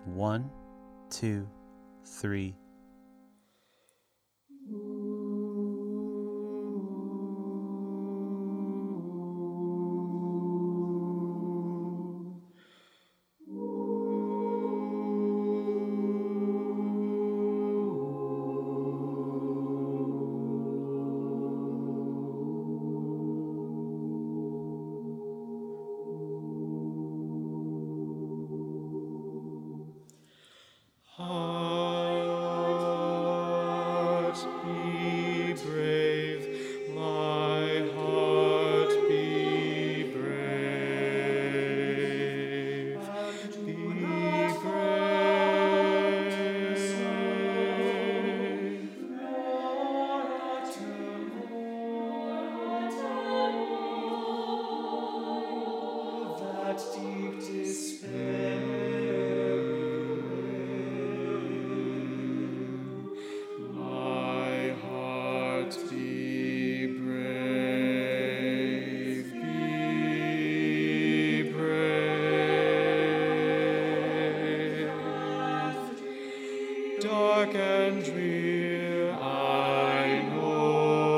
1, 2, 3. Heart, be brave, my heart, be brave, be brave. That deep despair. My heart, be brave, be brave. Dark and drear, I know.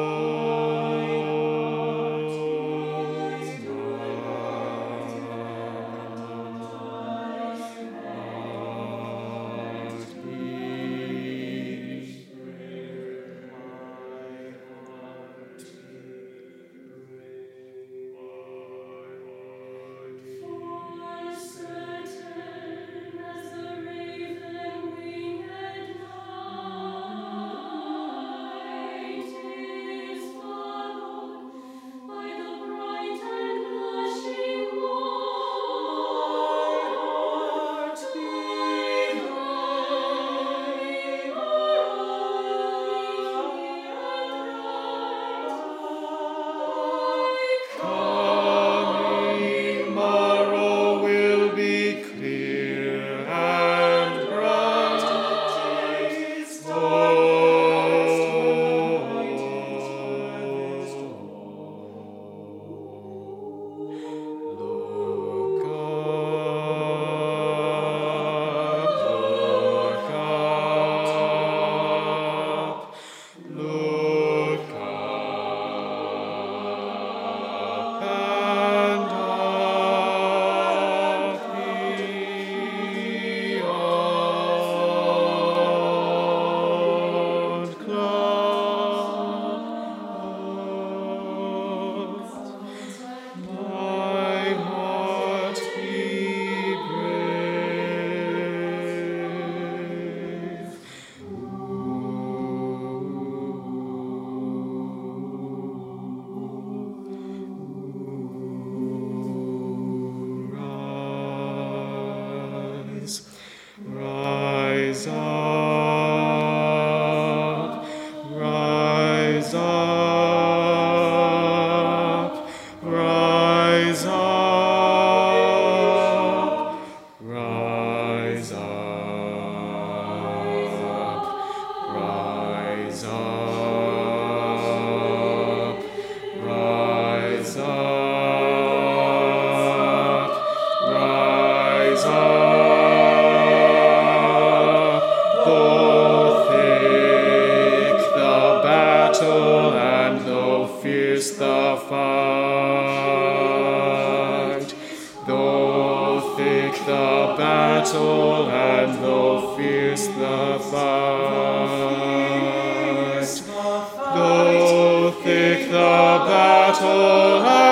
Rise up, rise up, rise up, rise up, rise up, rise up, rise up. And though fierce the fight, though thick the battle, and though fierce the fight, though thick the battle,